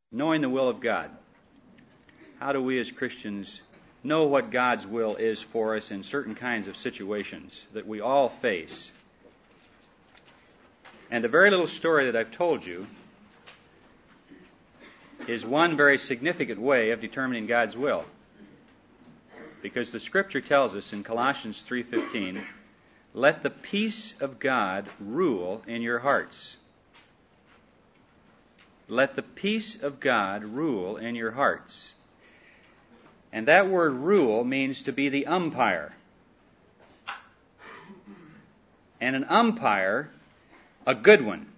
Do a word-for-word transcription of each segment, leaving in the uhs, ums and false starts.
knowing the will of God. How do we as Christians know what God's will is for us in certain kinds of situations that we all face? And the very little story that I've told you is one very significant way of determining God's will. Because the Scripture tells us in Colossians three fifteen, "Let the peace of God rule in your hearts." Let the peace of God rule in your hearts. And that word rule means to be the umpire. And an umpire, a good one.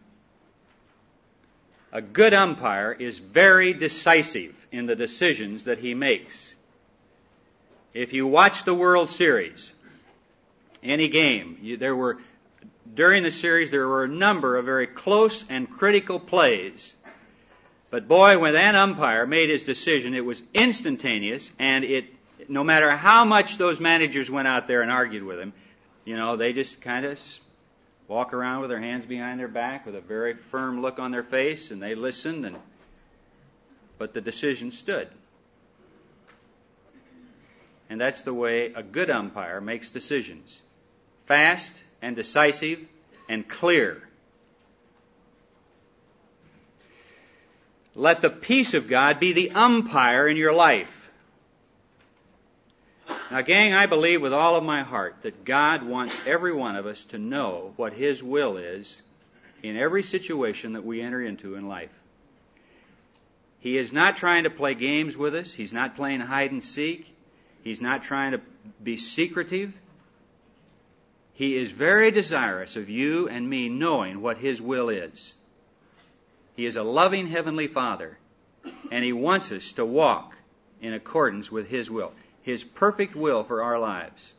A good umpire is very decisive in the decisions that he makes. If you watch the World Series, any game, you, there were, during the series, there were a number of very close and critical plays. But boy, when that umpire made his decision, it was instantaneous, and it, no matter how much those managers went out there and argued with him, you know, they just kind of walk around with their hands behind their back with a very firm look on their face, and they listened, and but the decision stood. And that's the way a good umpire makes decisions. Fast and decisive and clear. Let the peace of God be the umpire in your life. Now, gang, I believe with all of my heart that God wants every one of us to know what His will is in every situation that we enter into in life. He is not trying to play games with us. He's not playing hide and seek. He's not trying to be secretive. He is very desirous of you and me knowing what His will is. He is a loving Heavenly Father, and He wants us to walk in accordance with His will, His perfect will for our lives.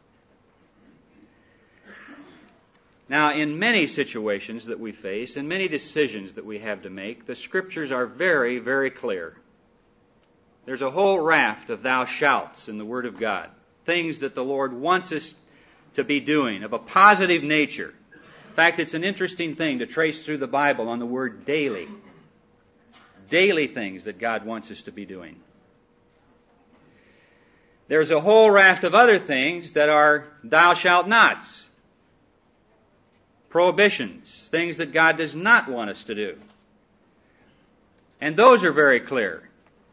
Now, in many situations that we face, and many decisions that we have to make, the Scriptures are very, very clear. There's a whole raft of thou shalts in the Word of God, things that the Lord wants us to be doing of a positive nature. In fact, it's an interesting thing to trace through the Bible on the word daily. Daily things that God wants us to be doing. There's a whole raft of other things that are thou shalt nots. Prohibitions, things that God does not want us to do. And those are very clear.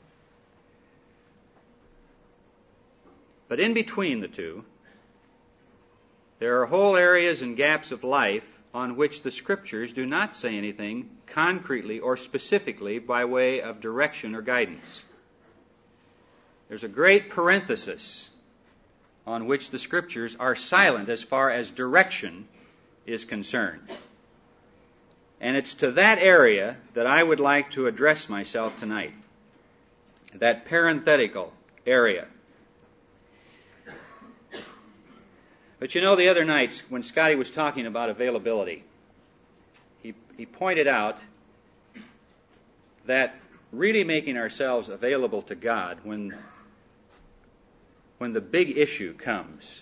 But in between the two, there are whole areas and gaps of life on which the Scriptures do not say anything concretely or specifically by way of direction or guidance. There's a great parenthesis on which the Scriptures are silent as far as direction is concerned. And it's to that area that I would like to address myself tonight. That parenthetical area. But you know, the other nights when Scotty was talking about availability, he, he pointed out that really making ourselves available to God when, when the big issue comes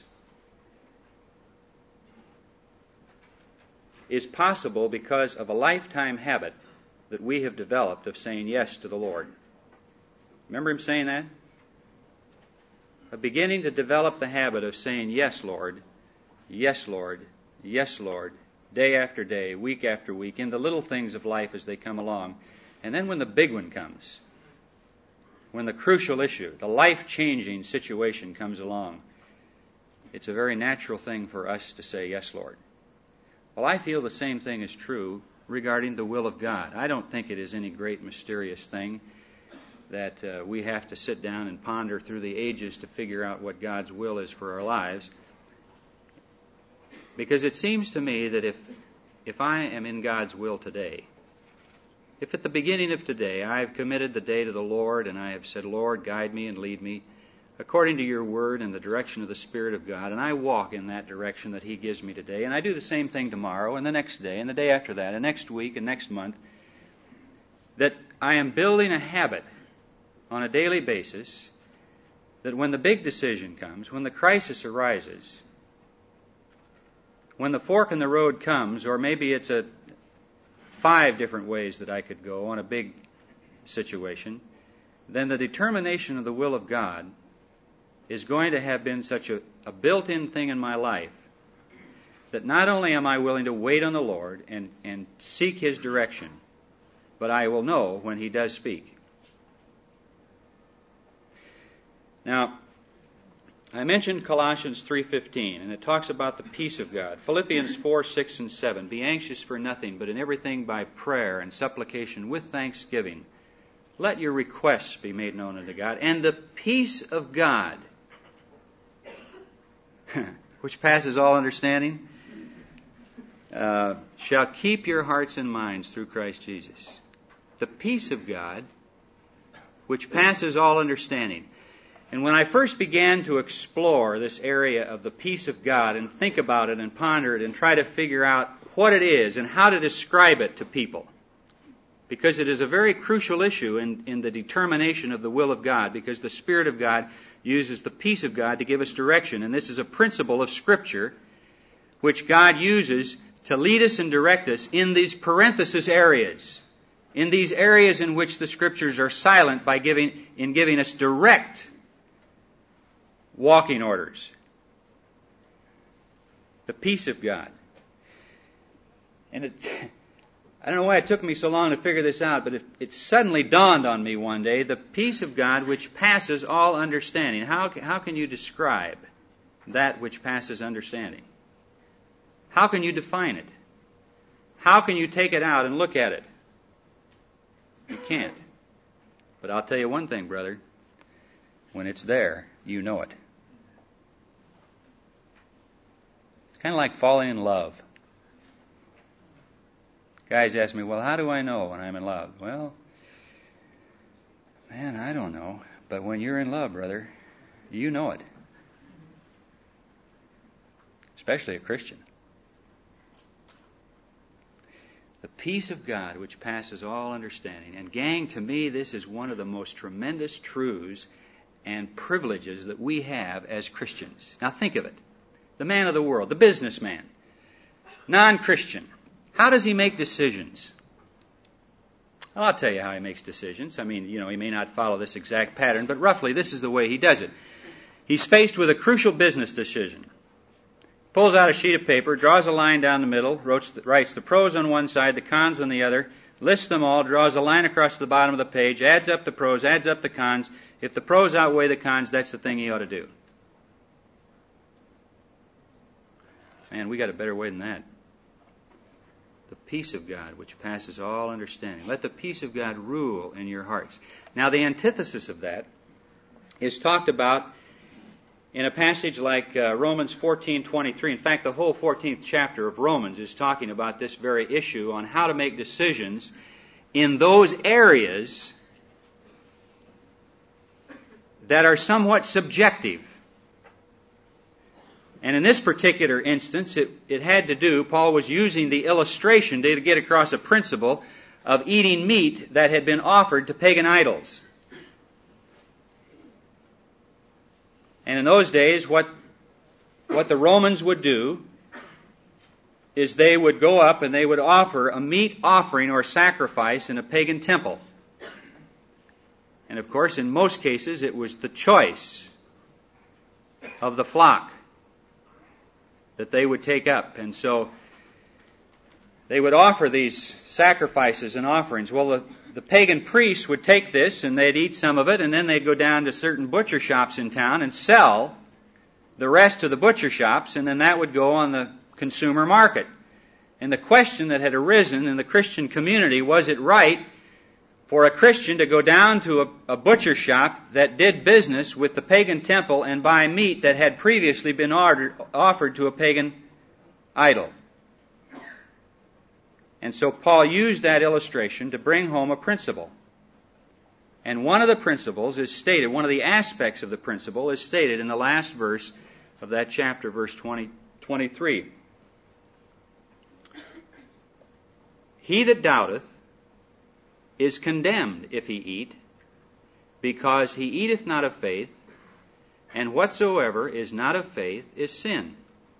is possible because of a lifetime habit that we have developed of saying yes to the Lord. Remember him saying that? Of beginning to develop the habit of saying, yes, Lord, yes, Lord, yes, Lord, day after day, week after week, in the little things of life as they come along. And then when the big one comes, when the crucial issue, the life-changing situation comes along, it's a very natural thing for us to say, yes, Lord. Well, I feel the same thing is true regarding the will of God. I don't think it is any great mysterious thing that uh, we have to sit down and ponder through the ages to figure out what God's will is for our lives. Because it seems to me that if if I am in God's will today, if at the beginning of today I have committed the day to the Lord and I have said, Lord, guide me and lead me according to your word and the direction of the Spirit of God, and I walk in that direction that He gives me today, and I do the same thing tomorrow and the next day and the day after that and next week and next month, that I am building a habit on a daily basis that when the big decision comes, when the crisis arises, when the fork in the road comes, or maybe it's a five different ways that I could go on a big situation, then the determination of the will of God is going to have been such a, a built-in thing in my life that not only am I willing to wait on the Lord and, and seek His direction, but I will know when He does speak. Now, I mentioned Colossians three fifteen, and it talks about the peace of God. Philippians four, six, and seven. Be anxious for nothing, but in everything by prayer and supplication with thanksgiving. Let your requests be made known unto God. And the peace of God, which passes all understanding, uh, shall keep your hearts and minds through Christ Jesus. The peace of God, which passes all understanding. And when I first began to explore this area of the peace of God and think about it and ponder it and try to figure out what it is and how to describe it to people, because it is a very crucial issue in, in the determination of the will of God, because the Spirit of God uses the peace of God to give us direction. And this is a principle of Scripture which God uses to lead us and direct us in these parenthesis areas, in these areas in which the Scriptures are silent by giving in giving us direct walking orders. The peace of God. And it, I don't know why it took me so long to figure this out, but it, it suddenly dawned on me one day, the peace of God which passes all understanding. How, how can you describe that which passes understanding? How can you define it? How can you take it out and look at it? You can't. But I'll tell you one thing, brother. When it's there, you know it. It's kind of like falling in love. Guys ask me, well, how do I know when I'm in love? Well, man, I don't know. But when you're in love, brother, you know it. Especially a Christian. The peace of God which passes all understanding. And gang, to me, this is one of the most tremendous truths and privileges that we have as Christians. Now think of it. The man of the world, the businessman, non-Christian. How does he make decisions? Well, I'll tell you how he makes decisions. I mean, you know, he may not follow this exact pattern, but roughly this is the way he does it. He's faced with a crucial business decision. Pulls out a sheet of paper, draws a line down the middle, writes the pros on one side, the cons on the other, lists them all, draws a line across the bottom of the page, adds up the pros, adds up the cons. If the pros outweigh the cons, that's the thing he ought to do. Man, we got a better way than that. The peace of God, which passes all understanding. Let the peace of God rule in your hearts. Now, the antithesis of that is talked about in a passage like uh, Romans fourteen twenty-three. In fact, the whole fourteenth chapter of Romans is talking about this very issue on how to make decisions in those areas that are somewhat subjective. And in this particular instance, it, it had to do, Paul was using the illustration to get across a principle of eating meat that had been offered to pagan idols. And in those days, what, what the Romans would do is they would go up and they would offer a meat offering or sacrifice in a pagan temple. And of course, in most cases, it was the choice of the flock that they would take up. And so they would offer these sacrifices and offerings. Well, the, the pagan priests would take this and they'd eat some of it, and then they'd go down to certain butcher shops in town and sell the rest to the butcher shops, and then that would go on the consumer market. And the question that had arisen in the Christian community, was it right for a Christian to go down to a, a butcher shop that did business with the pagan temple and buy meat that had previously been ordered, offered to a pagan idol? And so Paul used that illustration to bring home a principle. And one of the principles is stated, one of the aspects of the principle is stated in the last verse of that chapter, verse twenty, twenty-three. He that doubteth is condemned if he eat, because he eateth not of faith, and whatsoever is not of faith is sin.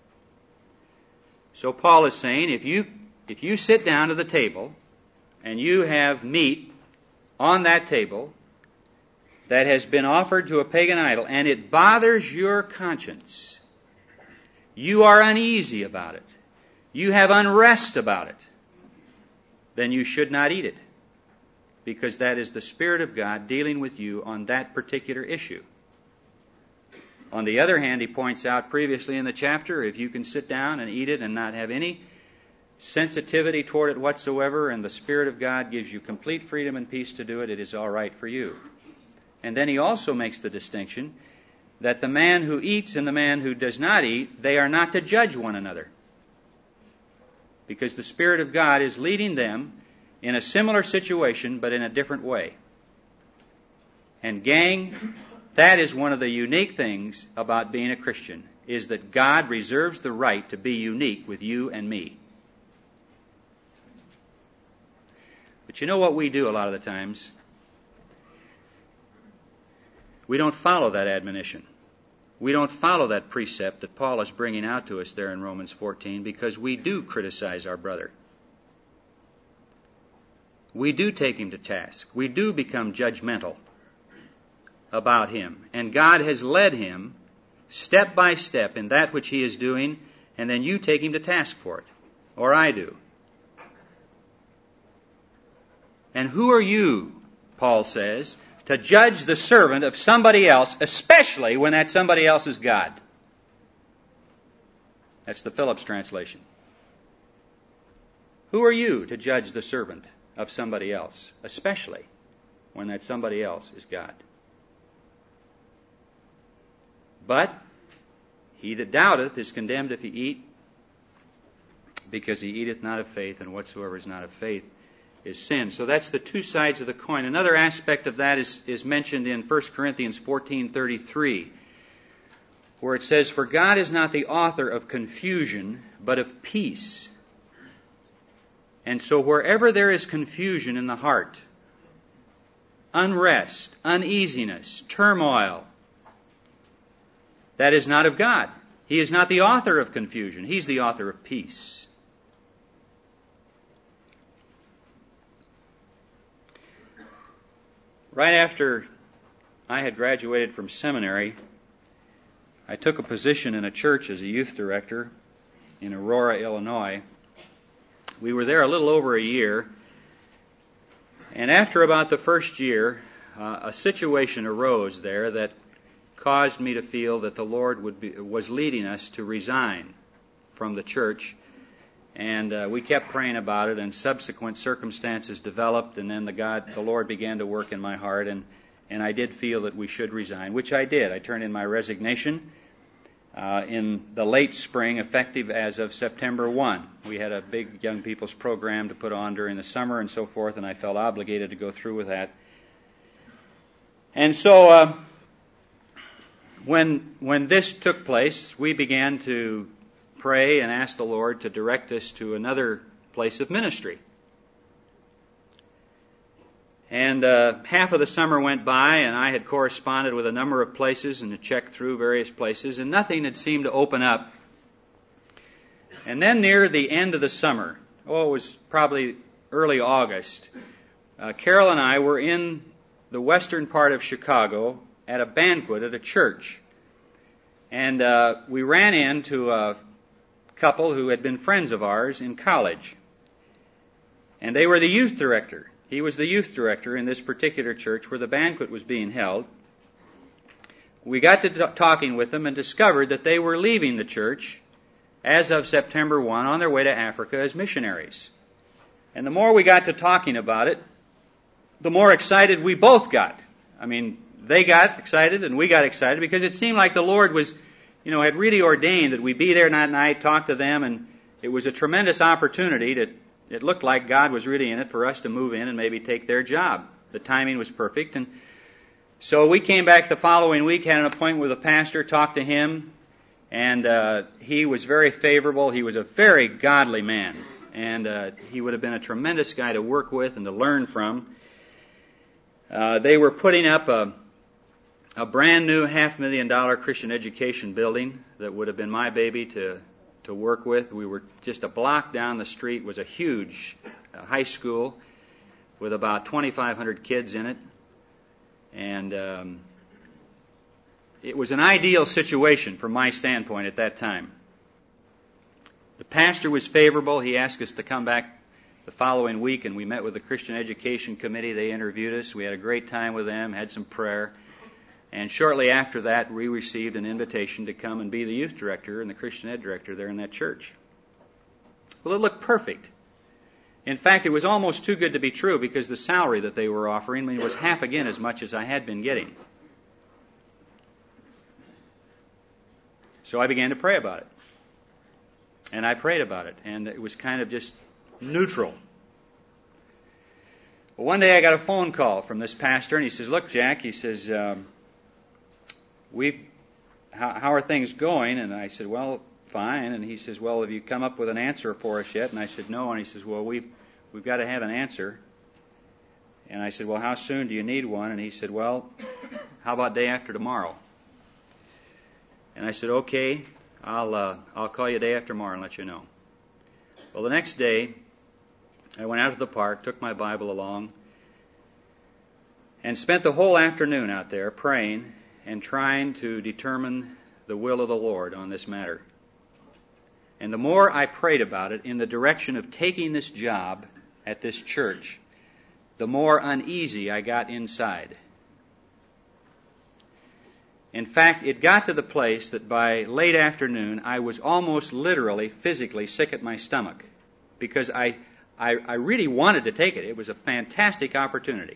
So Paul is saying, if you if you sit down to the table and you have meat on that table that has been offered to a pagan idol, and it bothers your conscience, you are uneasy about it, you have unrest about it, then you should not eat it, because that is the Spirit of God dealing with you on that particular issue. On the other hand, he points out previously in the chapter, if you can sit down and eat it and not have any sensitivity toward it whatsoever, and the Spirit of God gives you complete freedom and peace to do it, it is all right for you. And then he also makes the distinction that the man who eats and the man who does not eat, they are not to judge one another, because the Spirit of God is leading them in a similar situation, but in a different way. And gang, that is one of the unique things about being a Christian, is that God reserves the right to be unique with you and me. But you know what we do a lot of the times? We don't follow that admonition. We don't follow that precept that Paul is bringing out to us there in Romans fourteen, because we do criticize our brother. We do take him to task. We do become judgmental about him. And God has led him step by step in that which he is doing, and then you take him to task for it. Or I do. And who are you, Paul says, to judge the servant of somebody else, especially when that somebody else is God? That's the Phillips translation. Who are you to judge the servant of somebody else, especially when that somebody else is God? But he that doubteth is condemned if he eat, because he eateth not of faith, and whatsoever is not of faith is sin. So that's the two sides of the coin. Another aspect of that is, is mentioned in First Corinthians fourteen thirty-three, where it says, "For God is not the author of confusion, but of peace." And so wherever there is confusion in the heart, unrest, uneasiness, turmoil, that is not of God. He is not the author of confusion. He's the author of peace. Right after I had graduated from seminary, I took a position in a church as a youth director in Aurora, Illinois. We were there a little over a year, and after about the first year, uh, a situation arose there that caused me to feel that the Lord would be, was leading us to resign from the church. And uh, we kept praying about it, and subsequent circumstances developed, and then the God, the Lord began to work in my heart, and, and I did feel that we should resign, which I did. I turned in my resignation uh, in the late spring, effective as of September first. We had a big young people's program to put on during the summer and so forth, and I felt obligated to go through with that. And so uh, when when this took place, we began to pray and ask the Lord to direct us to another place of ministry. And uh, half of the summer went by, and I had corresponded with a number of places and had checked through various places, and nothing had seemed to open up. And then near the end of the summer, oh, it was probably early August, uh, Carol and I were in the western part of Chicago at a banquet at a church. And uh, we ran into a couple who had been friends of ours in college. And they were the youth director. He was the youth director in this particular church where the banquet was being held. We got to t- talking with them and discovered that they were leaving the church as of September first on their way to Africa as missionaries. And the more we got to talking about it, the more excited we both got. I mean, they got excited and we got excited because it seemed like the Lord was, you know, had really ordained that we be there that night, talk to them, and it was a tremendous opportunity to, it looked like God was really in it for us to move in and maybe take their job. The timing was perfect. And so we came back the following week, had an appointment with a pastor, talked to him, and uh, he was very favorable. He was a very godly man, and uh, he would have been a tremendous guy to work with and to learn from. Uh, they were putting up a a brand new half million dollar Christian education building that would have been my baby to to work with. We were just a block down the street was a huge uh, high school. with about twenty-five hundred kids in it. And um, it was an ideal situation from my standpoint at that time. The pastor was favorable. He asked us to come back the following week, and we met with the Christian Education Committee. They interviewed us. We had a great time with them, had some prayer. And shortly after that, we received an invitation to come and be the youth director and the Christian ed director there in that church. Well, it looked perfect. In fact, it was almost too good to be true, because the salary that they were offering me was half again as much as I had been getting. So I began to pray about it. And I prayed about it, and it was kind of just neutral. Well, one day I got a phone call from this pastor, and he says, "Look, Jack," he says, um, "we, how, how are things going?" And I said, "Well, fine." And he says, "Well, have you come up with an answer for us yet?" And I said, "No." And he says, "Well, we've we've got to have an answer." And I said, "Well, how soon do you need one?" And he said, "Well, how about day after tomorrow?" And I said, "Okay, I'll uh, I'll call you day after tomorrow and let you know." Well, the next day, I went out to the park, took my Bible along, and spent the whole afternoon out there praying and trying to determine the will of the Lord on this matter. And the more I prayed about it in the direction of taking this job at this church, the more uneasy I got inside. In fact, it got to the place that by late afternoon, I was almost literally, physically sick at my stomach, because I, I, I really wanted to take it. It was a fantastic opportunity.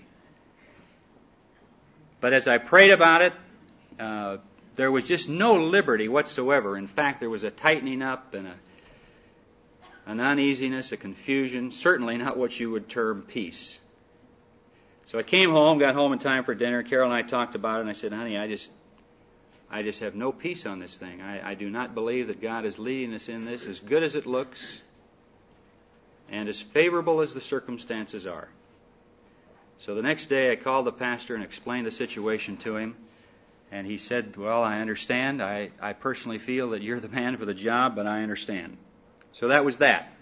But as I prayed about it, uh, there was just no liberty whatsoever. In fact, there was a tightening up and a, an uneasiness, a confusion, certainly not what you would term peace. So I came home, got home in time for dinner. Carol and I talked about it, and I said, "Honey, I just... I just have no peace on this thing. I, I do not believe that God is leading us in this, as good as it looks and as favorable as the circumstances are." So the next day I called the pastor and explained the situation to him. And he said, "Well, I understand. I, I personally feel that you're the man for the job, but I understand." So that was that.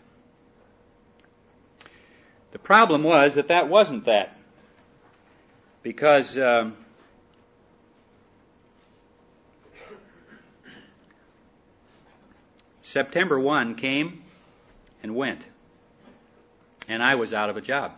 The problem was that that wasn't that. Because... Um, September first came and went, and I was out of a job.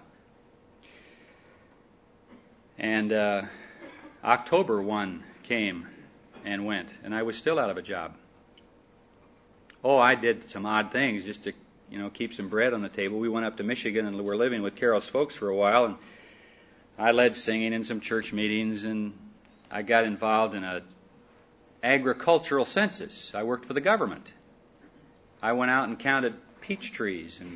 And uh, October first came and went, and I was still out of a job. Oh, I did some odd things just to, you know, keep some bread on the table. We went up to Michigan and were living with Carol's folks for a while, and I led singing in some church meetings, and I got involved in a agricultural census. I worked for the government. I went out and counted peach trees and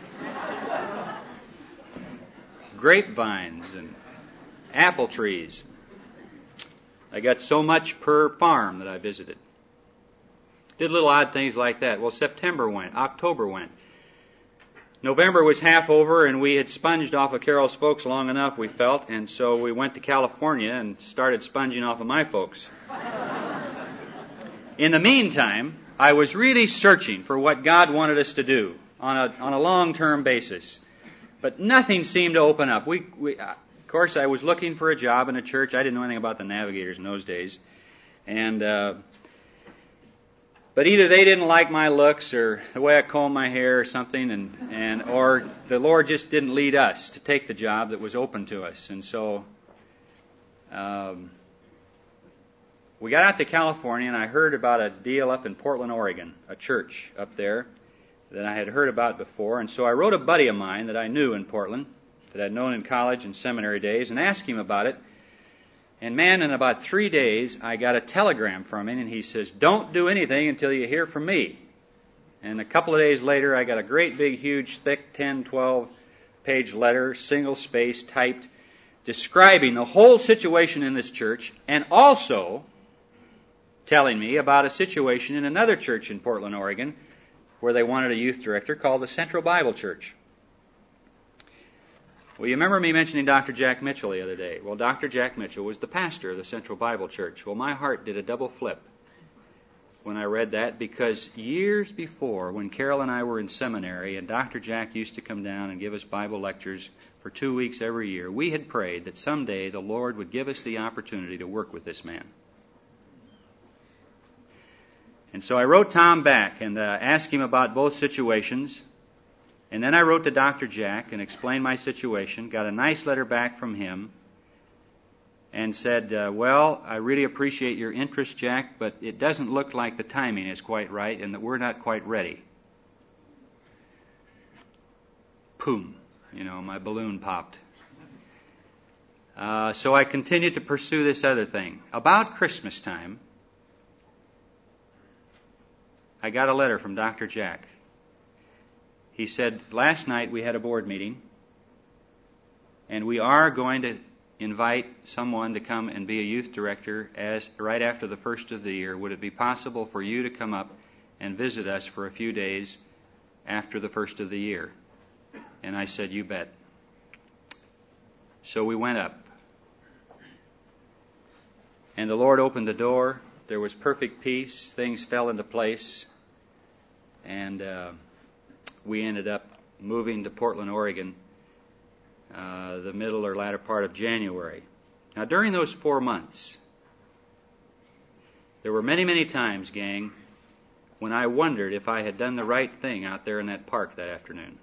grapevines and apple trees. I got so much per farm that I visited. Did little odd things like that. Well, September went, October went. November was half over, and we had sponged off of Carol's folks long enough, we felt, and so we went to California and started sponging off of my folks. In the meantime, I was really searching for what God wanted us to do on a on a long-term basis, but nothing seemed to open up. We, we, uh, of course, I was looking for a job in a church. I didn't know anything about the Navigators in those days, and uh, but either they didn't like my looks or the way I combed my hair or something, and and or the Lord just didn't lead us to take the job that was open to us, and so. Um, We got out to California, and I heard about a deal up in Portland, Oregon, a church up there that I had heard about before. And so I wrote a buddy of mine that I knew in Portland, that I'd known in college and seminary days, and asked him about it. And man, in about three days, I got a telegram from him, and he says, "Don't do anything until you hear from me." And a couple of days later, I got a great big, huge, thick, ten, twelve page letter, single space, typed, describing the whole situation in this church, and also telling me about a situation in another church in Portland, Oregon, where they wanted a youth director called the Central Bible Church. Well, you remember me mentioning Doctor Jack Mitchell the other day. Well, Doctor Jack Mitchell was the pastor of the Central Bible Church. Well, my heart did a double flip. when I read that, because years before, when Carol and I were in seminary and Doctor Jack used to come down and give us Bible lectures for two weeks every year, we had prayed that someday the Lord would give us the opportunity to work with this man. And so I wrote Tom back and uh, asked him about both situations. And then I wrote to Doctor Jack and explained my situation, got a nice letter back from him, and said, uh, well, I really appreciate your interest, Jack, but it doesn't look like the timing is quite right and that we're not quite ready. Boom. You know, my balloon popped. Uh, so I continued to pursue this other thing. About Christmas time, I got a letter from Doctor Jack. He said, last night we had a board meeting, and we are going to invite someone to come and be a youth director as right after the first of the year. Would it be possible for you to come up and visit us for a few days after the first of the year? And I said, you bet. So we went up. And the Lord opened the door. There was perfect peace. Things fell into place. And uh, we ended up moving to Portland, Oregon, uh, the middle or latter part of January. Now, during those four months, there were many, many times, gang, when I wondered if I had done the right thing out there in that park that afternoon.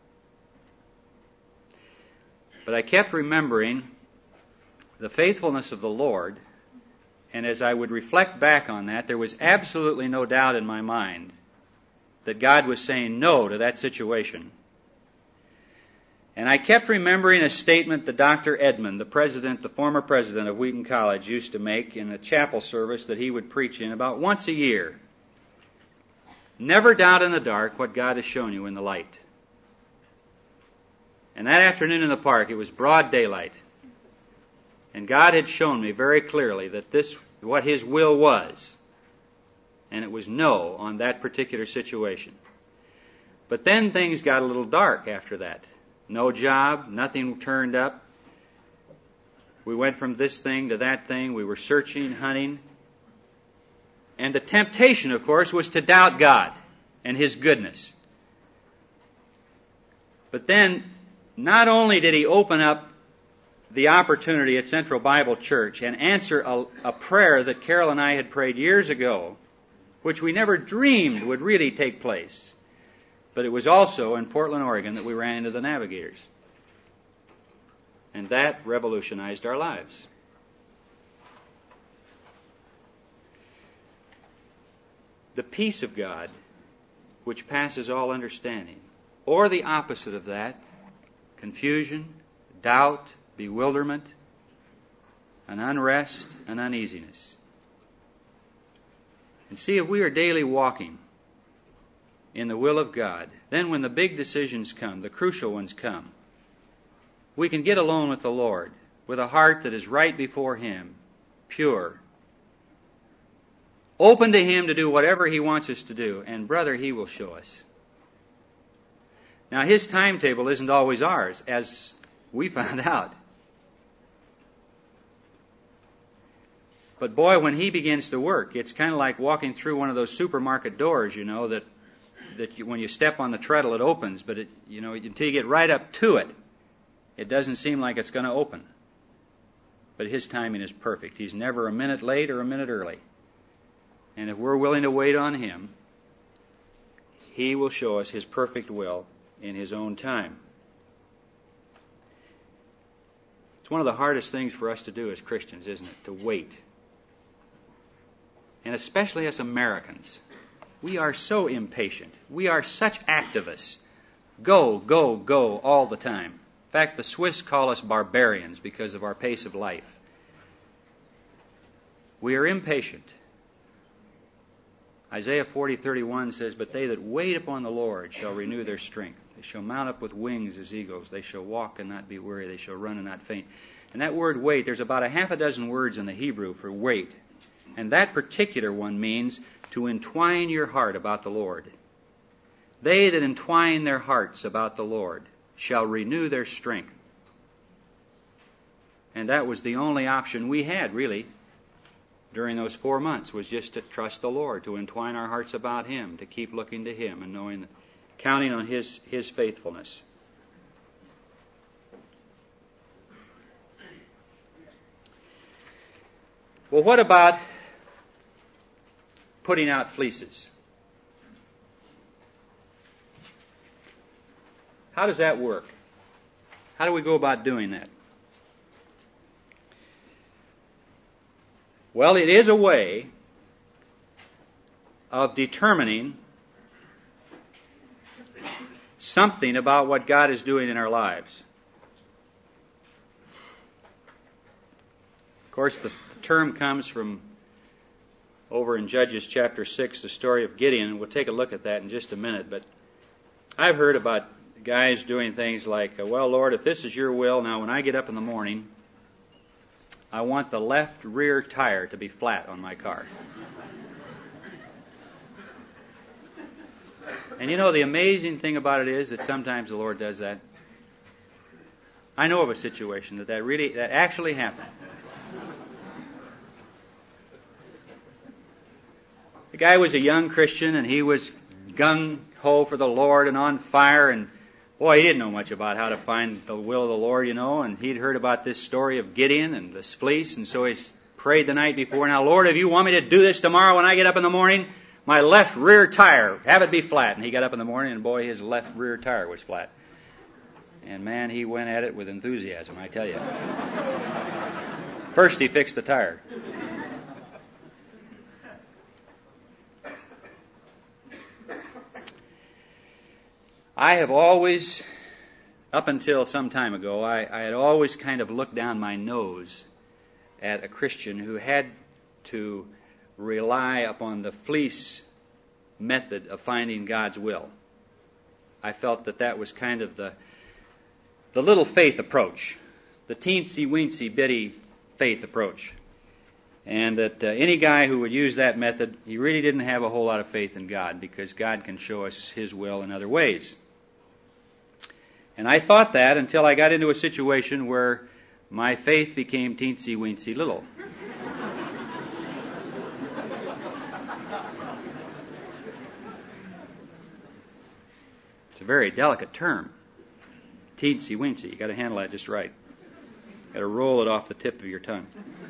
But I kept remembering the faithfulness of the Lord, and as I would reflect back on that, there was absolutely no doubt in my mind that God was saying no to that situation. And I kept remembering a statement that Doctor Edmond, the president, the former president of Wheaton College, used to make in a chapel service that he would preach in about once a year. Never doubt in the dark what God has shown you in the light. And that afternoon in the park, it was broad daylight. And God had shown me very clearly that this, what His will was. And it was no on that particular situation. But then things got a little dark after that. No job, nothing turned up. We went from this thing to that thing. We were searching, hunting. And the temptation, of course, was to doubt God and His goodness. But then, not only did He open up the opportunity at Central Bible Church and answer a, a prayer that Carol and I had prayed years ago, which we never dreamed would really take place, but it was also in Portland, Oregon, that we ran into the Navigators. And that revolutionized our lives. The peace of God, which passes all understanding, or the opposite of that, confusion, doubt, bewilderment, an unrest, an uneasiness. And see, if we are daily walking in the will of God, then when the big decisions come, the crucial ones come, we can get alone with the Lord with a heart that is right before Him, pure, open to Him to do whatever He wants us to do, and brother, He will show us. Now, His timetable isn't always ours, as we found out. But boy, when He begins to work, it's kind of like walking through one of those supermarket doors, you know, that that you, when you step on the treadle, it opens, but it, you know, until you get right up to it, it doesn't seem like it's going to open. But His timing is perfect. He's never a minute late or a minute early. And if we're willing to wait on Him, He will show us His perfect will in His own time. It's one of the hardest things for us to do as Christians, isn't it? To wait. And especially as Americans. We are so impatient. We are such activists. Go, go, go all the time. In fact, the Swiss call us barbarians because of our pace of life. We are impatient. Isaiah forty thirty-one says, "But they that wait upon the Lord shall renew their strength. They shall mount up with wings as eagles. They shall walk and not be weary. They shall run and not faint." And that word wait, there's about a half a dozen words in the Hebrew for wait. And that particular one means to entwine your heart about the Lord. They that entwine their hearts about the Lord shall renew their strength. And that was the only option we had, really. during those four months was just to trust the Lord, to entwine our hearts about Him, to keep looking to Him and knowing, counting on His, His faithfulness. Well, what about putting out fleeces? How does that work? How do we go about doing that? Well, it is a way of determining something about what God is doing in our lives. Of course, the, the term comes from over in Judges chapter six, the story of Gideon, and we'll take a look at that in just a minute. But I've heard about guys doing things like, well, Lord, if this is your will, now when I get up in the morning, I want the left rear tire to be flat on my car. And you know, the amazing thing about it is that sometimes the Lord does that. I know of a situation that that really, that actually happened. The guy was a young Christian, and he was gung-ho for the Lord and on fire, and boy, he didn't know much about how to find the will of the Lord, you know, and he'd heard about this story of Gideon and this fleece, and so he prayed the night before, now, Lord, if you want me to do this tomorrow when I get up in the morning, my left rear tire, have it be flat. And he got up in the morning, and boy, his left rear tire was flat. And man, he went at it with enthusiasm, I tell you. First, he fixed the tire. I have always, up until some time ago, I, I had always kind of looked down my nose at a Christian who had to rely upon the fleece method of finding God's will. I felt that that was kind of the the little faith approach, the teensy-weensy bitty faith approach. And that uh, any guy who would use that method, he really didn't have a whole lot of faith in God, because God can show us His will in other ways. And I thought that until I got into a situation where my faith became teensy-weensy little. It's a very delicate term. Teensy-weensy. You've got to handle that just right. You've got to roll it off the tip of your tongue.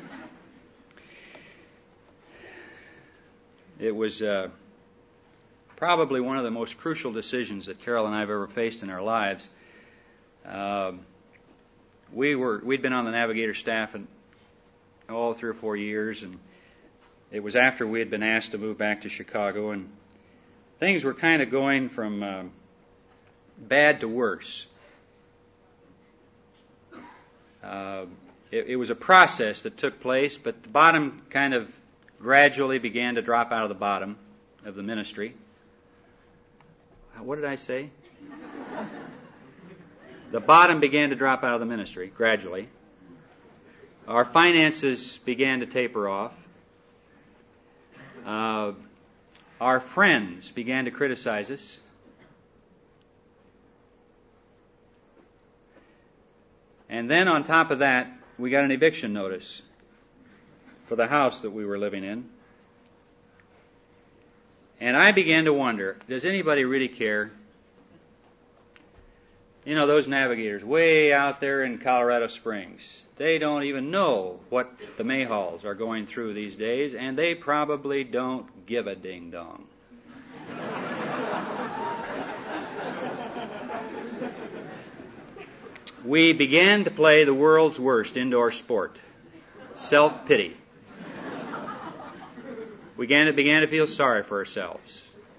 It was uh, probably one of the most crucial decisions that Carol and I have ever faced in our lives. Uh, we were we'd been on the Navigator staff and all three or four years, and it was after we had been asked to move back to Chicago, and things were kind of going from uh, bad to worse. Uh, it, it was a process that took place, but the bottom kind of gradually began to drop out of the bottom of the ministry. What did I say? The bottom began to drop out of the ministry, gradually. Our finances began to taper off. Uh, our friends began to criticize us. And then on top of that, we got an eviction notice for the house that we were living in. And I began to wonder, does anybody really care? You know, those navigators way out there in Colorado Springs, they don't even know what the Mayhalls are going through these days, and they probably don't give a ding-dong. We began to play the world's worst indoor sport, self-pity. We began to, began to feel sorry for ourselves.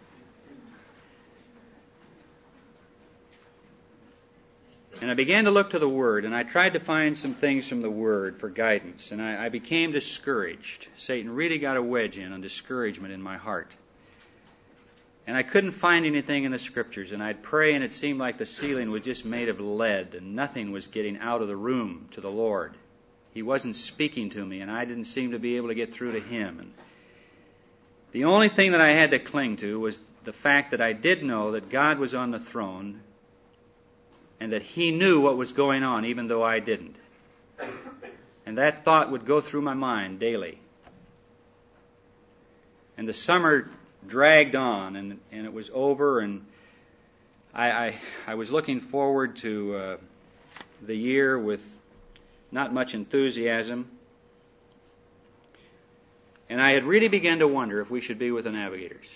And I began to look to the Word, and I tried to find some things from the Word for guidance, and I, I became discouraged. Satan really got a wedge in on discouragement in my heart. And I couldn't find anything in the Scriptures, and I'd pray, and it seemed like the ceiling was just made of lead, and nothing was getting out of the room to the Lord. He wasn't speaking to me, and I didn't seem to be able to get through to Him. And the only thing that I had to cling to was the fact that I did know that God was on the throne, and that He knew what was going on, even though I didn't. And that thought would go through my mind daily. And the summer dragged on, and, and it was over, and I, I, I was looking forward to uh, the year with not much enthusiasm. And I had really begun to wonder if we should be with the Navigators.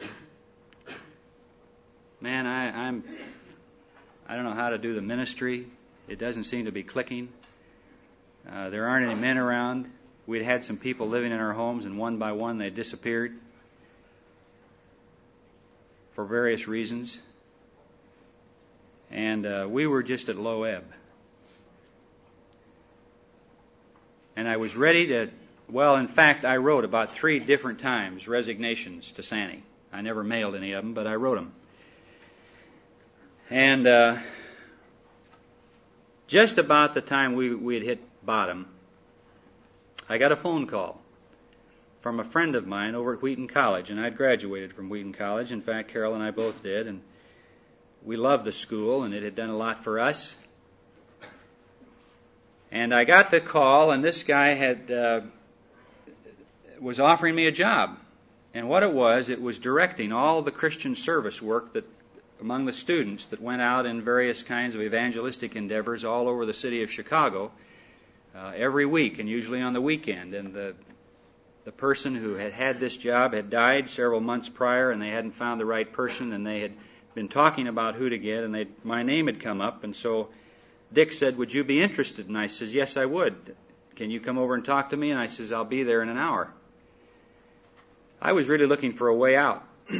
Man, I, I'm, I don't know how to do the ministry. It doesn't seem to be clicking. Uh, there aren't any men around. We'd had some people living in our homes, and one by one they disappeared for various reasons. And uh, we were just at low ebb. And I was ready to, well, in fact, I wrote about three different times resignations to Sanny. I never mailed any of them, but I wrote them. And uh, just about the time we, we had hit bottom, I got a phone call from a friend of mine over at Wheaton College, and I'd graduated from Wheaton College. In fact, Carol and I both did, and we loved the school, and it had done a lot for us. And I got the call, and this guy had uh, was offering me a job. And what it was, it was directing all the Christian service work that among the students that went out in various kinds of evangelistic endeavors all over the city of Chicago uh, every week, and usually on the weekend. And the the person who had had this job had died several months prior, and they hadn't found the right person, and they had been talking about who to get, and they my name had come up, and so Dick said, "Would you be interested?" And I says, "Yes, I would. Can you come over and talk to me?" And I says, "I'll be there in an hour." I was really looking for a way out.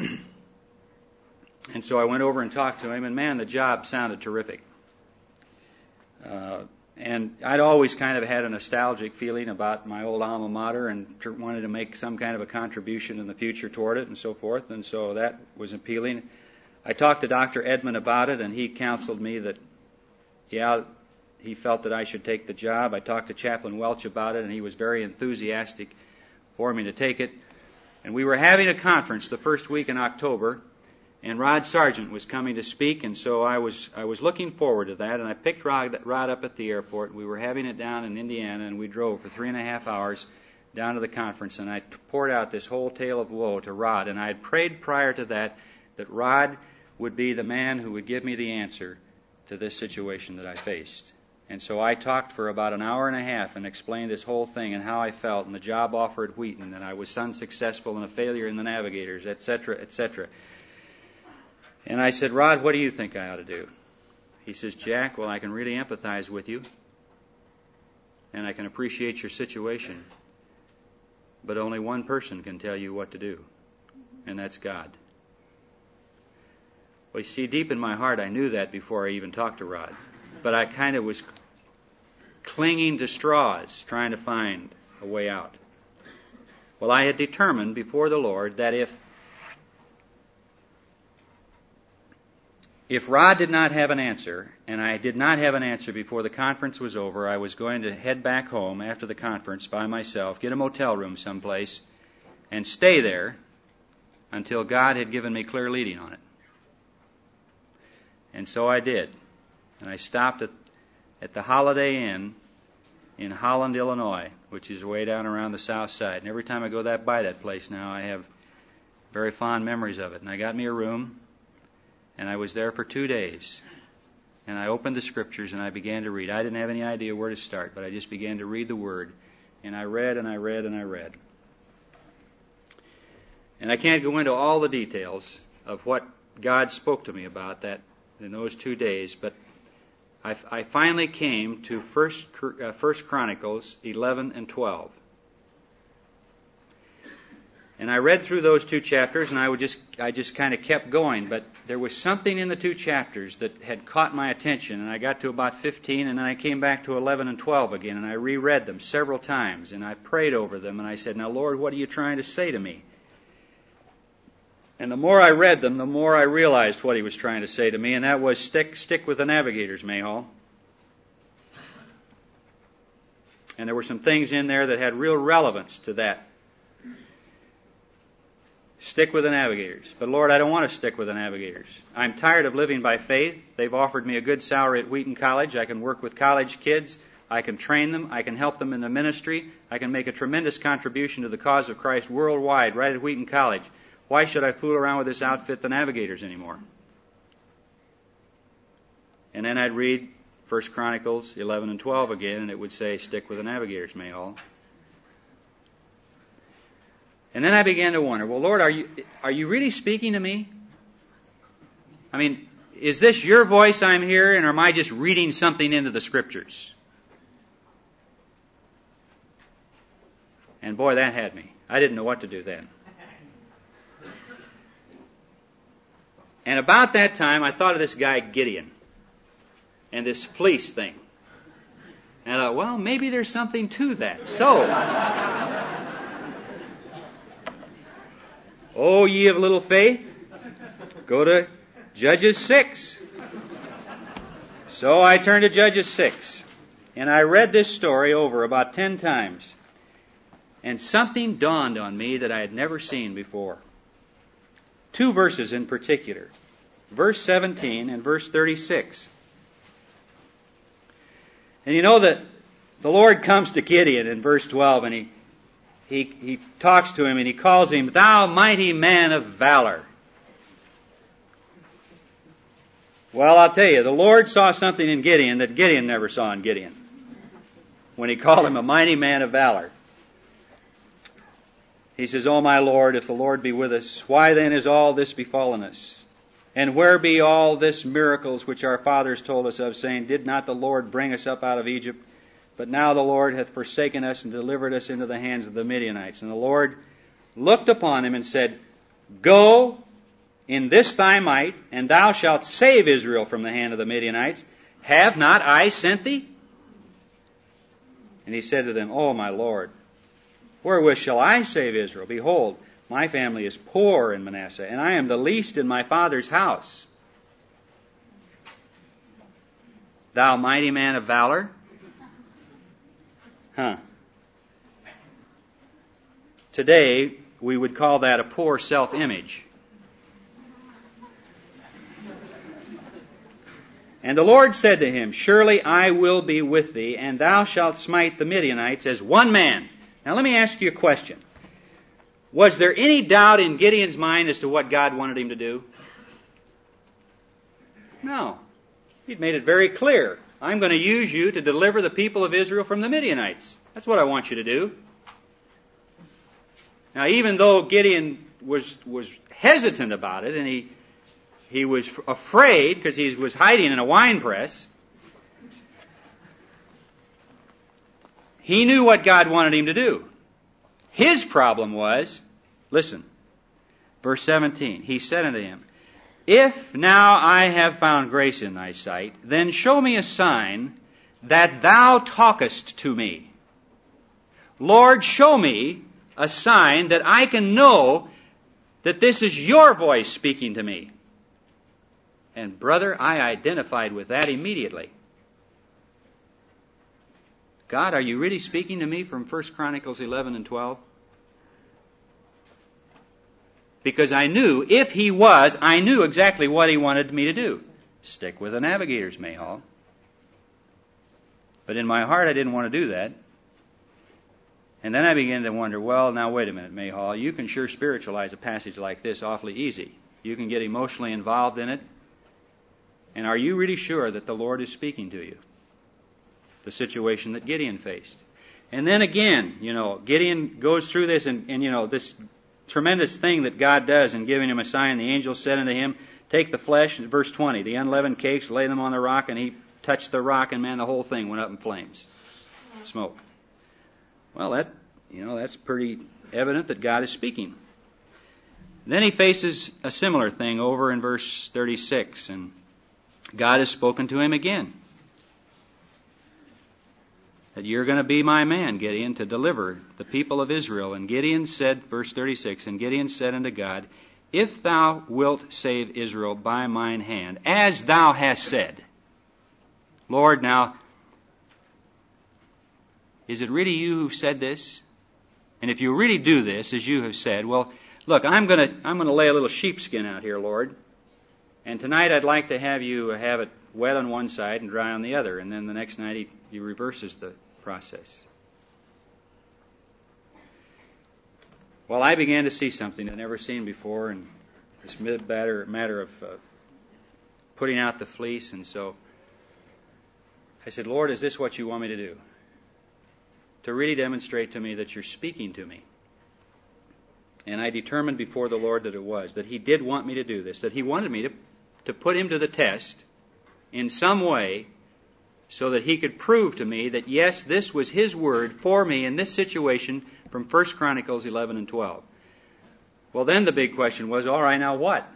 And so I went over and talked to him, and man, the job sounded terrific. Uh, and I'd always kind of had a nostalgic feeling about my old alma mater and tr- wanted to make some kind of a contribution in the future toward it and so forth, and so that was appealing. I talked to Doctor Edmond about it, and he counseled me that, yeah, he felt that I should take the job. I talked to Chaplain Welch about it, and he was very enthusiastic for me to take it. And we were having a conference the first week in October, and Rod Sargent was coming to speak, and so I was I was looking forward to that, and I picked Rod, Rod up at the airport. We were having it down in Indiana, and we drove for three and a half hours down to the conference, and I poured out this whole tale of woe to Rod, and I had prayed prior to that that Rod would be the man who would give me the answer to this situation that I faced. And so I talked for about an hour and a half and explained this whole thing and how I felt and the job offer at Wheaton, and I was unsuccessful and a failure in the Navigators, et cetera, et cetera. And I said, "Rod, what do you think I ought to do?" He says, "Jack, well, I can really empathize with you, and I can appreciate your situation, but only one person can tell you what to do, and that's God." Well, you see, deep in my heart, I knew that before I even talked to Rod. But I kind of was clinging to straws, trying to find a way out. Well, I had determined before the Lord that if if Rod did not have an answer, and I did not have an answer before the conference was over, I was going to head back home after the conference by myself, get a motel room someplace, and stay there until God had given me clear leading on it. And so I did. And I stopped at, at the Holiday Inn in Holland, Illinois, which is way down around the south side. And every time I go that by that place now, I have very fond memories of it. And I got me a room, and I was there for two days. And I opened the Scriptures, and I began to read. I didn't have any idea where to start, but I just began to read the Word. And I read, and I read, and I read. And I can't go into all the details of what God spoke to me about that in those two days, but I, I finally came to First, uh, First Chronicles eleven and twelve. And I read through those two chapters, and I would just I just kind of kept going, but there was something in the two chapters that had caught my attention, and I got to about fifteen, and then I came back to eleven and twelve again, and I reread them several times, and I prayed over them, and I said, "Now, Lord, what are you trying to say to me?" And the more I read them, the more I realized what he was trying to say to me, and that was stick stick with the Navigators, Mayhall. And there were some things in there that had real relevance to that. Stick with the Navigators. But Lord, I don't want to stick with the Navigators. I'm tired of living by faith. They've offered me a good salary at Wheaton College. I can work with college kids I can train them. I can help them in the ministry. I can make a tremendous contribution to the cause of Christ worldwide right at Wheaton College. Why should I fool around with this outfit, the Navigators, anymore? And then I'd read First Chronicles eleven and twelve again, and it would say, stick with the Navigators, Mayhall. And then I began to wonder, well, Lord, are you are you really speaking to me? I mean, is this your voice I'm hearing, or am I just reading something into the Scriptures? And boy, that had me. I didn't know what to do then. And about that time, I thought of this guy Gideon and this fleece thing. And I thought, well, maybe there's something to that. So, oh, ye of little faith, go to Judges six. So I turned to Judges six, and I read this story over about ten times. And something dawned on me that I had never seen before. Two verses in particular. Verse seventeen and verse thirty-six. And you know that the Lord comes to Gideon in verse twelve, and he, he, he talks to him, and he calls him, "Thou mighty man of valor." Well, I'll tell you, the Lord saw something in Gideon that Gideon never saw in Gideon when he called him a mighty man of valor. He says, "O my Lord, if the Lord be with us, why then is all this befallen us? And where be all this miracles which our fathers told us of, saying, Did not the Lord bring us up out of Egypt? But now the Lord hath forsaken us and delivered us into the hands of the Midianites. And the Lord looked upon him and said, Go in this thy might, and thou shalt save Israel from the hand of the Midianites. Have not I sent thee?" And he said to them, "O my Lord, wherewith shall I save Israel? Behold, my family is poor in Manasseh, and I am the least in my father's house." Thou mighty man of valor? Huh. Today, we would call that a poor self-image. And the Lord said to him, "Surely I will be with thee, and thou shalt smite the Midianites as one man." Now let me ask you a question. Was there any doubt in Gideon's mind as to what God wanted him to do? No. He'd made it very clear. I'm going to use you to deliver the people of Israel from the Midianites. That's what I want you to do. Now, even though Gideon was was hesitant about it, and he he was afraid because he was hiding in a wine press, he knew what God wanted him to do. His problem was, listen, verse seventeen, he said unto him, "If now I have found grace in thy sight, then show me a sign that thou talkest to me. Lord, show me a sign that I can know that this is your voice speaking to me." And brother, I identified with that immediately. God, are you really speaking to me from First Chronicles eleven and twelve? Because I knew, if he was, I knew exactly what he wanted me to do. Stick with the Navigators, Mayhall. But in my heart, I didn't want to do that. And then I began to wonder, well, now wait a minute, Mayhall. You can sure spiritualize a passage like this awfully easy. You can get emotionally involved in it. And are you really sure that the Lord is speaking to you? The situation that Gideon faced. And then again, you know, Gideon goes through this and, and, you know, this tremendous thing that God does in giving him a sign. The angel said unto him, "Take the flesh," verse twenty, "the unleavened cakes, lay them on the rock," and he touched the rock, and man, the whole thing went up in flames. Smoke. Well, that, you know, that's pretty evident that God is speaking. Then he faces a similar thing over in verse thirty-six, and God has spoken to him again. That you're going to be my man, Gideon, to deliver the people of Israel. And Gideon said, verse thirty-six, "And Gideon said unto God, If thou wilt save Israel by mine hand, as thou hast said." Lord, now, is it really you who said this? And if you really do this, as you have said, well, look, I'm going to I'm going to lay a little sheepskin out here, Lord. And tonight I'd like to have you have it wet on one side and dry on the other. And then the next night he He reverses the process. Well, I began to see something I'd never seen before, and this matter, matter of uh, putting out the fleece, and so I said, Lord, is this what you want me to do? To really demonstrate to me that you're speaking to me. And I determined before the Lord that it was, that He did want me to do this, that He wanted me to, to put Him to the test in some way so that He could prove to me that, yes, this was His word for me in this situation from First Chronicles eleven and twelve. Well, then the big question was, all right, now what?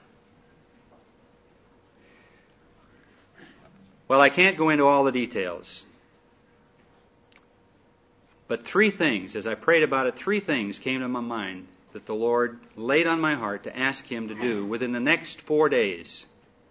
Well, I can't go into all the details. But three things, as I prayed about it, three things came to my mind that the Lord laid on my heart to ask Him to do within the next four days.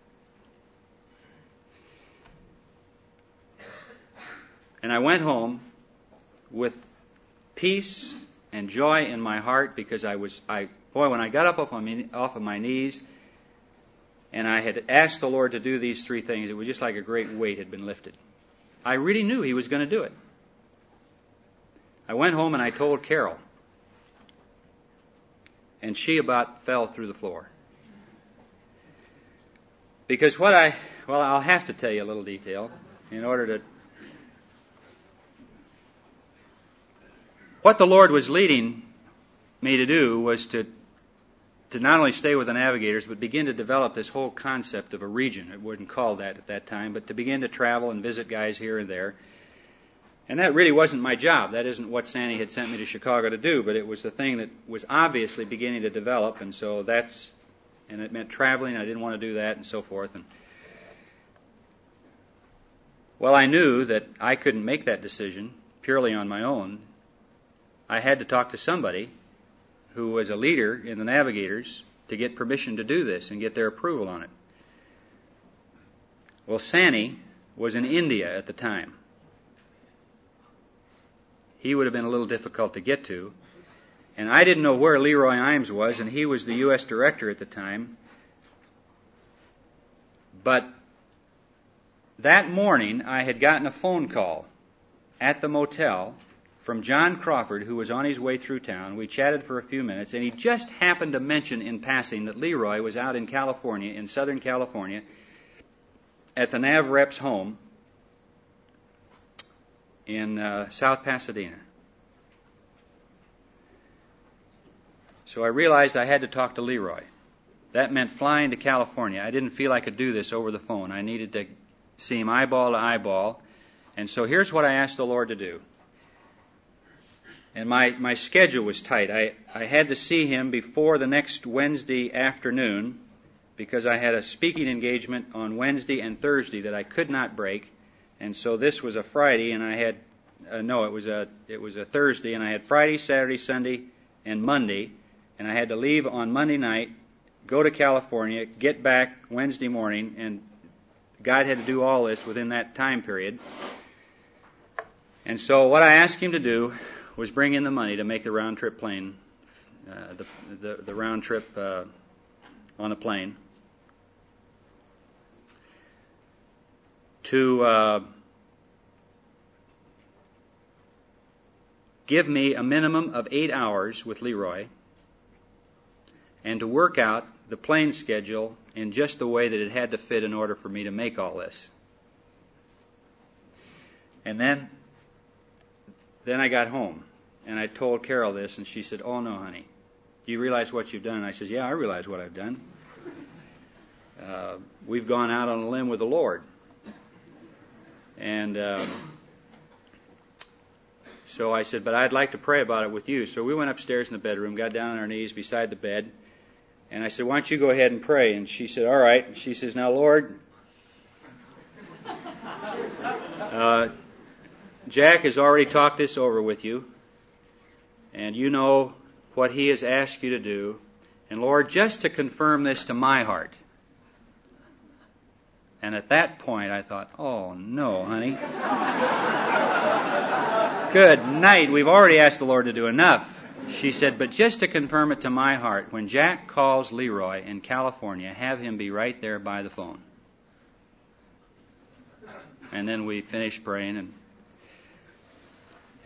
And I went home with peace and joy in my heart because I was, I boy, when I got up off, my, off of my knees and I had asked the Lord to do these three things, it was just like a great weight had been lifted. I really knew He was going to do it. I went home and I told Carol, and she about fell through the floor. Because what I, well, I'll have to tell you a little detail in order to, what the Lord was leading me to do was to, to not only stay with the Navigators, but begin to develop this whole concept of a region. It wasn't called that at that time, but to begin to travel and visit guys here and there. And that really wasn't my job. That isn't what Sandy had sent me to Chicago to do, but it was the thing that was obviously beginning to develop, and so that's, and it meant traveling. I didn't want to do that, and so forth. And well, I knew that I couldn't make that decision purely on my own. I had to talk to somebody who was a leader in the Navigators to get permission to do this and get their approval on it. Well, Sandy was in India at the time. He would have been a little difficult to get to. And I didn't know where Leroy Imes was, and he was the U S director at the time. But that morning, I had gotten a phone call at the motel from John Crawford, who was on his way through town. We chatted for a few minutes, and he just happened to mention in passing that Leroy was out in California, in Southern California, at the NavRep's home in uh, South Pasadena. So I realized I had to talk to Leroy. That meant flying to California. I didn't feel I could do this over the phone. I needed to see him eyeball to eyeball. And so here's what I asked the Lord to do. And my, my schedule was tight. I, I had to see him before the next Wednesday afternoon because I had a speaking engagement on Wednesday and Thursday that I could not break. And so this was a Friday, and I had, uh, no, it was a it was a Thursday, and I had Friday, Saturday, Sunday, and Monday, and I had to leave on Monday night, go to California, get back Wednesday morning, and God had to do all this within that time period. And so what I asked him to do was bring in the money to make the round trip plane, uh, the, the the round trip uh, on the plane. To uh, give me a minimum of eight hours with Leroy and to work out the plane schedule in just the way that it had to fit in order for me to make all this. And then then I got home and I told Carol this, and she said, "Oh no, honey, do you realize what you've done?" And I said, "Yeah, I realize what I've done. Uh, we've gone out on a limb with the Lord." And um, so I said, "But I'd like to pray about it with you." So we went upstairs in the bedroom, got down on our knees beside the bed, and I said, "Why don't you go ahead and pray?" And she said, "All right." And she says, "Now, Lord, uh, Jack has already talked this over with you, and you know what he has asked you to do. And Lord, just to confirm this to my heart." And at that point, I thought, "Oh, no, honey. Good night. We've already asked the Lord to do enough." She said, "But just to confirm it to my heart, when Jack calls Leroy in California, have him be right there by the phone." And then we finished praying, and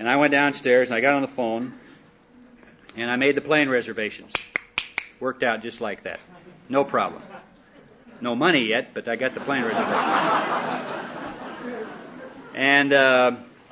And I went downstairs and I got on the phone and I made the plane reservations. Worked out just like that. No problem. No money yet, but I got the plane reservations. And uh,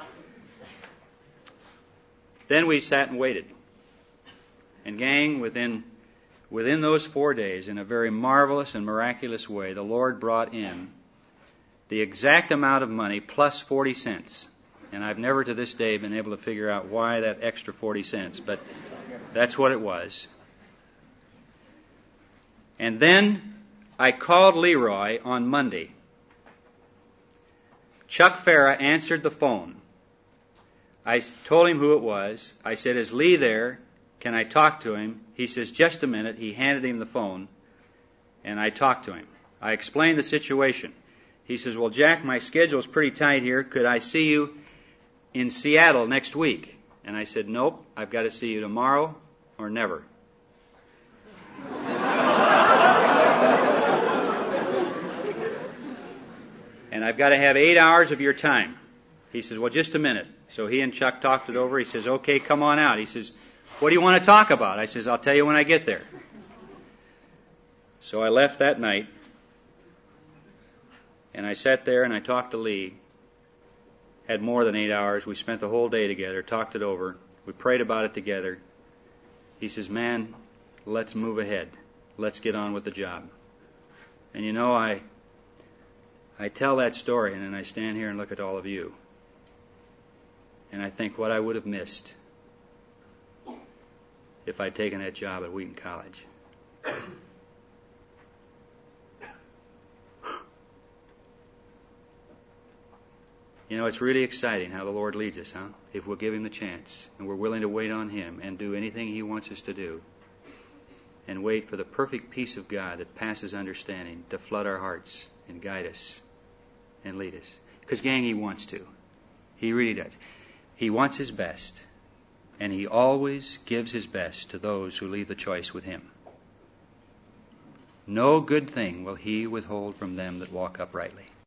then we sat and waited. And gang, within within those four days, in a very marvelous and miraculous way, the Lord brought in the exact amount of money plus forty cents. And I've never to this day been able to figure out why that extra forty cents, but that's what it was. And then I called Leroy on Monday. Chuck Farah answered the phone. I told him who it was. I said, "Is Lee there? Can I talk to him?" He says, "Just a minute." He handed him the phone, and I talked to him. I explained the situation. He says, "Well, Jack, my schedule's pretty tight here. Could I see you in Seattle next week?" And I said, "Nope, I've got to see you tomorrow or never." And I've got to have eight hours of your time. He says, "Well, just a minute." So he and Chuck talked it over. He says, "Okay, come on out." He says, "What do you want to talk about?" I says, "I'll tell you when I get there." So I left that night, and I sat there and I talked to Lee. Had more than eight hours. We spent the whole day together, talked it over. We prayed about it together. He says, "Man, let's move ahead. Let's get on with the job." And you know, I I tell that story, and then I stand here and look at all of you. And I think what I would have missed if I'd taken that job at Wheaton College. You know, it's really exciting how the Lord leads us, huh? If we'll give Him the chance, and we're willing to wait on Him and do anything He wants us to do, and wait for the perfect peace of God that passes understanding to flood our hearts and guide us and lead us. Because, gang, He wants to. He really does. He wants His best, and He always gives His best to those who leave the choice with Him. No good thing will He withhold from them that walk uprightly.